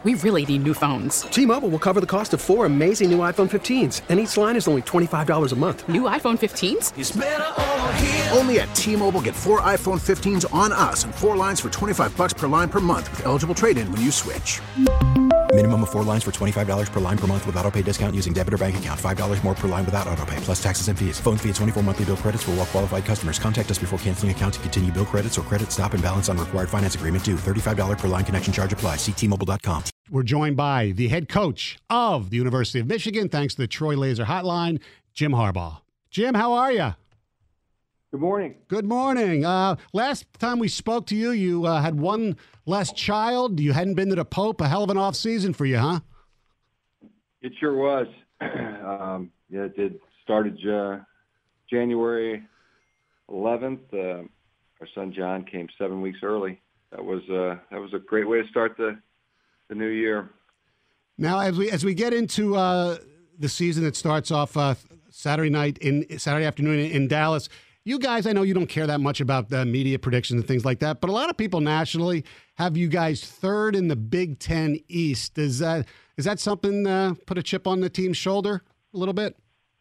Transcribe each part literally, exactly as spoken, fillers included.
We really need new phones. T-Mobile will cover the cost of four amazing new iPhone fifteens, and each line is only twenty-five dollars a month. New iPhone fifteens? It's better over here. Only at T-Mobile, get four iPhone fifteens on us and four lines for twenty-five dollars per line per month with eligible trade-in when you switch. Minimum of four lines for twenty-five dollars per line per month with autopay discount using debit or bank account. five dollars more per line without autopay, plus taxes and fees. Phone fee at twenty-four monthly bill credits for well qualified customers. Contact us before canceling account to continue bill credits or credit stop and balance on required finance agreement due. thirty-five dollars per line connection charge applies. See T Mobile dot com. We're joined by the head coach of the University of Michigan, thanks to the Troy Laser Hotline, Jim Harbaugh. Jim, how are you? Good morning. Good morning. Uh, last time we spoke to you, you uh, had one less child. You hadn't been to the Pope. A hell of an off season for you, huh? It sure was. um, yeah, it did. Started uh, January eleventh. Uh, our son John came seven weeks early. That was uh, that was a great way to start the the new year. Now, as we as we get into uh, the season that starts off uh, Saturday night in Saturday afternoon in, in Dallas, you guys, I know you don't care that much about the media predictions and things like that, but a lot of people nationally have you guys third in the Big Ten East. Is that is that something uh, put a chip on the team's shoulder a little bit?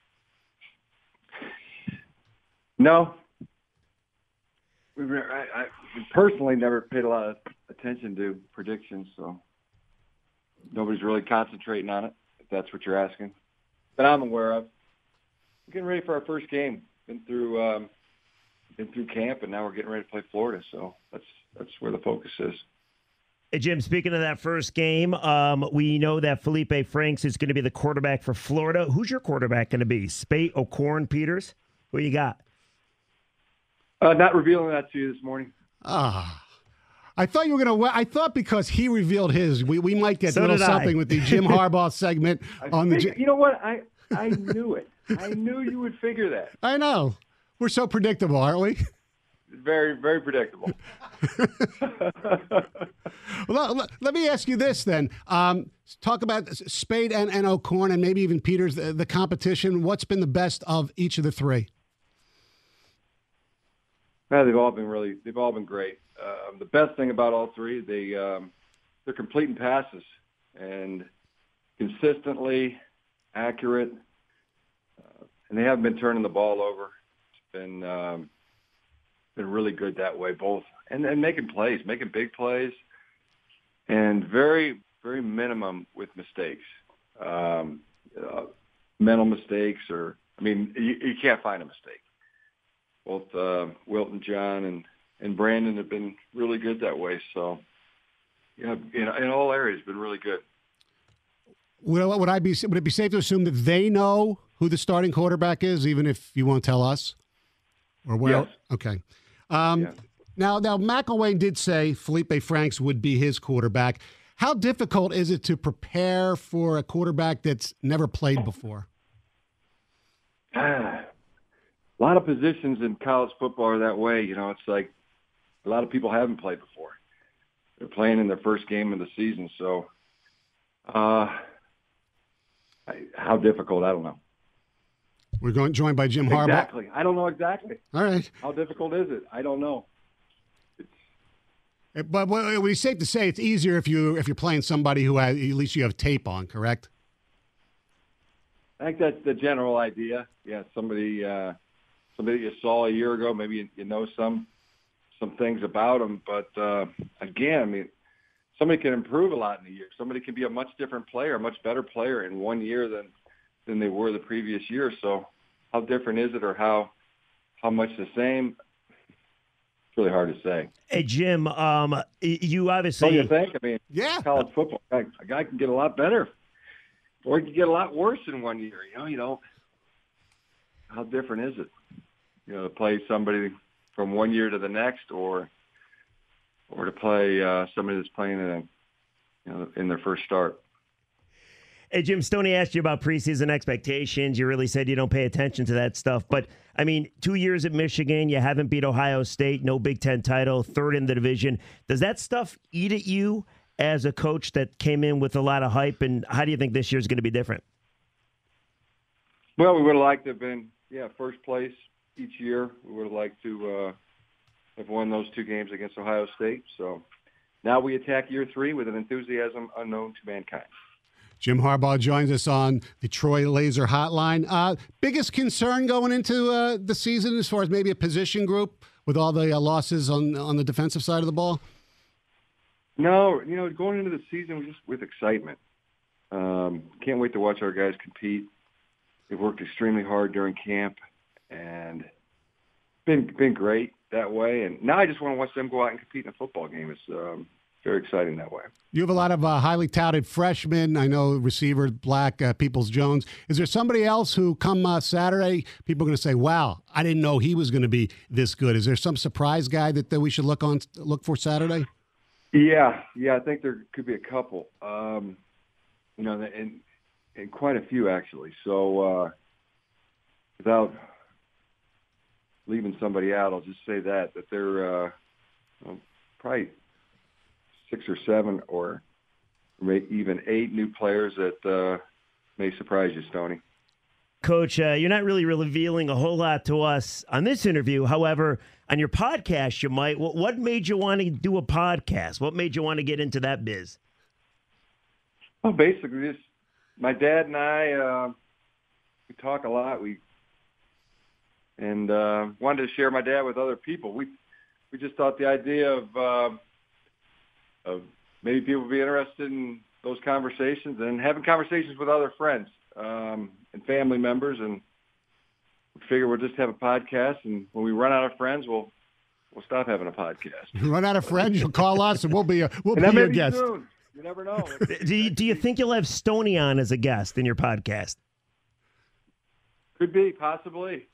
No. We I, I personally never paid a lot of attention to predictions, so nobody's really concentrating on it, if that's what you're asking. But I'm aware of. We're getting ready for our first game. Been through um, been through camp, and now we're getting ready to play Florida, so that's that's where the focus is. Hey, Jim, speaking of that first game, um, we know that Felipe Franks is going to be the quarterback for Florida. Who's your quarterback going to be? Spate, O'Korn, Peters? Who you got? Uh, not revealing that to you this morning. Ah. I thought you were going to. I thought because he revealed his, we, we might get So a little did I. something with the Jim Harbaugh segment I on the. figured, you know what? I I knew it. I knew you would figure that. I know. We're so predictable, aren't we? Very, very predictable. Well, let, let me ask you this then. Um, talk about Spade and, and O'Korn and maybe even Peters, the, the competition. What's been the best of each of the three? Yeah, they've all been really. They've all been great. Um, the best thing about all three, they um, they're completing passes and consistently accurate, uh, and they haven't been turning the ball over. It's been um, been really good that way, both and, and making plays, making big plays, and very very minimum with mistakes, um, uh, mental mistakes, or I mean, you, you can't find a mistake. Both uh, Wilton, John, and, and Brandon have been really good that way. So, yeah, in, in all areas, been really good. Would, would I be? Would it be safe to assume that they know who the starting quarterback is, even if you won't tell us? Or where? Yes. Okay. Um, Yeah. Now, now McElwain did say Felipe Franks would be his quarterback. How difficult is it to prepare for a quarterback that's never played before? Ah. A lot of positions in college football are that way. You know, it's like a lot of people haven't played before. They're playing in their first game of the season. So, uh, I, how difficult, I don't know. We're going joined by Jim Harbaugh. Exactly. I don't know exactly. All right. How difficult is it? I don't know. But well, it would be safe to say it's easier if you if you're playing somebody who has, at least you have tape on, correct? I think that's the general idea. Yeah, somebody uh, somebody you saw a year ago, maybe you, you know some some things about them. But uh, again, I mean, somebody can improve a lot in a year. Somebody can be a much different player, a much better player in one year than than they were the previous year. So how different is it, or how how much the same? It's really hard to say. Hey, Jim, um, you obviously... What do you think? I mean, yeah. college football, a guy can get a lot better, or he can get a lot worse in one year. You know, you don't. How different is it? You know, to play somebody from one year to the next, or or to play uh, somebody that's playing in, a, you know, in their first start. Hey, Jim, Stoney asked you about preseason expectations. You really said you don't pay attention to that stuff. But, I mean, two years at Michigan, you haven't beat Ohio State, no Big Ten title, third in the division. Does that stuff eat at you as a coach that came in with a lot of hype? And how do you think this year is going to be different? Well, we would have liked to have been, yeah, first place each year. We would have liked to uh, have won those two games against Ohio State. So now we attack year three with an enthusiasm unknown to mankind. Jim Harbaugh joins us on the Troy Laser Hotline. Uh, biggest concern going into uh, the season as far as maybe a position group with all the uh, losses on on the defensive side of the ball? No, you know, going into the season just with excitement. Um, can't wait to watch our guys compete. They've worked extremely hard during camp, and been been great that way. And now I just want to watch them go out and compete in a football game. It's um, very exciting that way. You have a lot of uh, highly touted freshmen. I know receiver Black, uh, Peoples-Jones. Is there somebody else who come uh, Saturday, people are going to say, wow, I didn't know he was going to be this good. Is there some surprise guy that, that we should look on look for Saturday? Yeah, yeah, I think there could be a couple. Um, you know, and, and quite a few, actually. So uh, without leaving somebody out, I'll just say that, that there uh, well, probably – six or seven or maybe even eight new players that uh, may surprise you, Stoney. Coach, uh, you're not really revealing a whole lot to us on this interview. However, on your podcast, you might. What, what made you want to do a podcast? What made you want to get into that biz? Well, basically, just my dad and I, uh, we talk a lot. We and uh, wanted to share my dad with other people. We we just thought the idea of uh, of maybe people would be interested in those conversations and having conversations with other friends um, and family members. And we figure we'll just have a podcast, and when we run out of friends, we'll we'll stop having a podcast. You run out of friends, you'll call us, and we'll be a, we'll and be your be guest. Soon. You never know. do you do you think you'll have Stoney on as a guest in your podcast? Could be, possibly.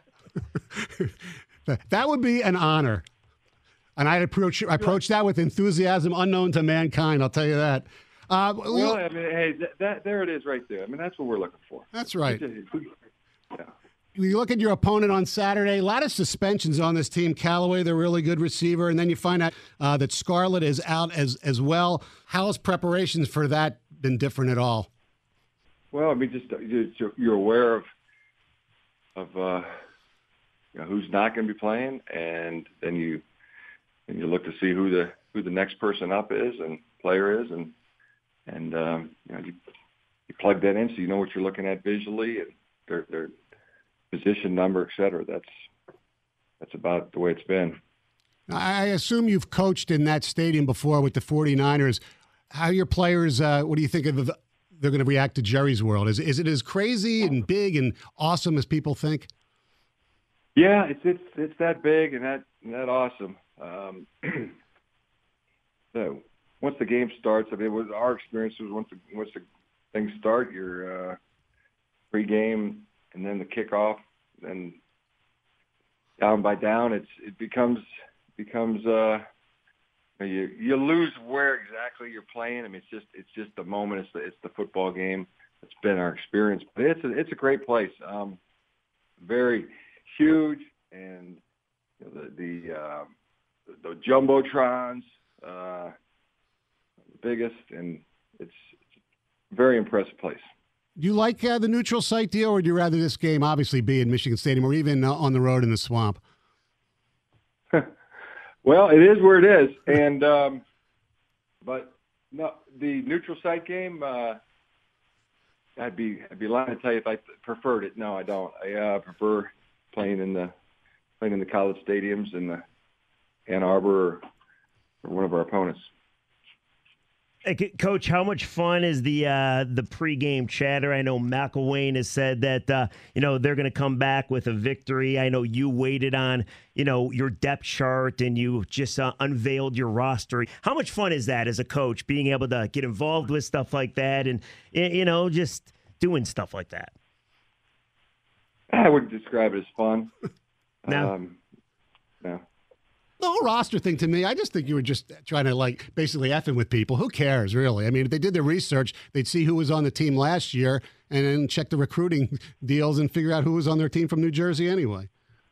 That would be an honor. And I'd approach, approach that with enthusiasm unknown to mankind, I'll tell you that. Uh, well, I mean, hey, that, that there it is right there. I mean, that's what we're looking for. That's right. Yeah. You look at your opponent on Saturday, a lot of suspensions on this team. Callaway, they're a really good receiver, and then you find out uh, that Scarlett is out as, as well. How has preparations for that been different at all? Well, I mean, just you're, you're aware of of uh, you know, who's not going to be playing, and then you and you look to see who the who the next person up is and player is, and and um, you know you, you plug that in so you know what you're looking at visually and their their position number, et cetera. That's that's about the way it's been. I assume you've coached in that stadium before with the 49ers. How your players? Uh, what do you think of? They're going to react to Jerry's World. Is is it as crazy and big and awesome as people think? Yeah, it's it's it's that big and that and that awesome. Um, so once the game starts, I mean, it was our experience was once the once the things start, your uh, pregame and then the kickoff, and down by down, it's it becomes becomes. Uh, You you lose where exactly you're playing. I mean, it's just it's just the moment. It's the it's the football game. It's been our experience, but it's a, it's a great place. Um, very huge, and you know, the the, uh, the the jumbotrons, uh, the biggest, and it's, it's a very impressive place. Do you like uh, the neutral site deal, or would you rather this game obviously be in Michigan Stadium or even uh, on the road in the swamp? Well, it is where it is, and um, but no, the neutral site game. Uh, I'd be I'd be lying to tell you if I preferred it. No, I don't. I uh, prefer playing in the playing in the college stadiums in the Ann Arbor or, or one of our opponents. Hey, Coach, how much fun is the uh, the pregame chatter? I know McElwain has said that uh, you know they're going to come back with a victory. I know you waited on you know your depth chart and you just uh, unveiled your roster. How much fun is that as a coach, being able to get involved with stuff like that and you know just doing stuff like that? I wouldn't describe it as fun. No. Um, no. The whole roster thing to me, I just think you were just trying to, like, basically effing with people. Who cares, really? I mean, if they did their research, they'd see who was on the team last year and then check the recruiting deals and figure out who was on their team from New Jersey anyway.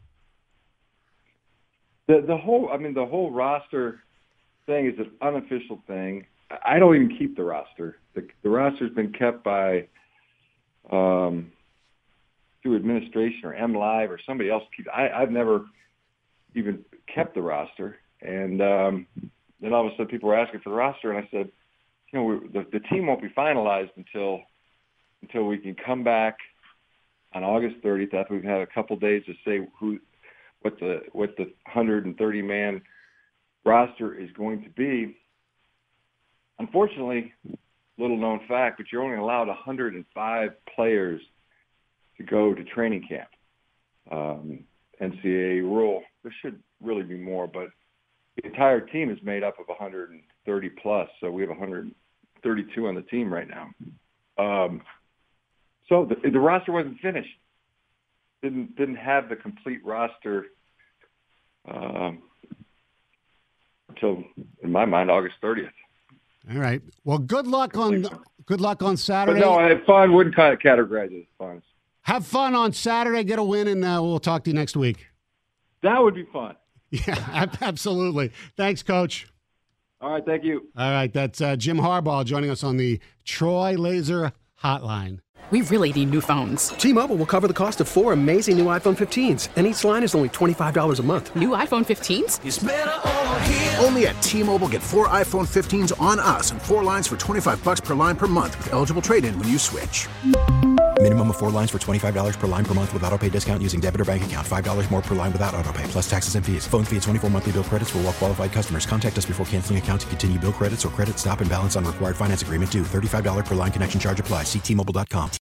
The the whole, I mean, the whole roster thing is an unofficial thing. I don't even keep the roster. The, the roster's been kept by um, through administration or M Live or somebody else. Keep. I, I've never even kept the roster, and um, then all of a sudden people were asking for the roster, and I said, you know, we, the, the team won't be finalized until until we can come back on August thirtieth. After we've had a couple days to say who, what the what the one hundred thirty man roster is going to be. Unfortunately, little known fact, but you're only allowed one hundred five players to go to training camp. Um, N C A A rule. There should really be more, but the entire team is made up of one hundred thirty plus, so we have one hundred thirty-two on the team right now. Um, so the, the roster wasn't finished. Didn't didn't have the complete roster um, until, in my mind, August thirtieth. All right. Well, good luck on good luck on Saturday. But no, I had fun. Wouldn't kind of categorize it as fun. Have fun on Saturday. Get a win, and uh, we'll talk to you next week. That would be fun. Yeah, absolutely. Thanks, Coach. All right, thank you. All right, that's uh, Jim Harbaugh joining us on the Troy Laser Hotline. We really need new phones. T-Mobile will cover the cost of four amazing new iPhone fifteens, and each line is only twenty-five dollars a month. New iPhone fifteens? It's better over here. Only at T-Mobile, get four iPhone fifteens on us and four lines for twenty-five bucks per line per month with eligible trade-in when you switch. Minimum of four lines for twenty-five dollars per line per month with autopay discount using debit or bank account. five dollars more per line without autopay, plus taxes and fees. Phone fee at twenty-four monthly bill credits for well-qualified customers. Contact us before canceling account to continue bill credits or credit stop and balance on required finance agreement due. thirty-five dollars per line connection charge applies. See T Mobile dot com.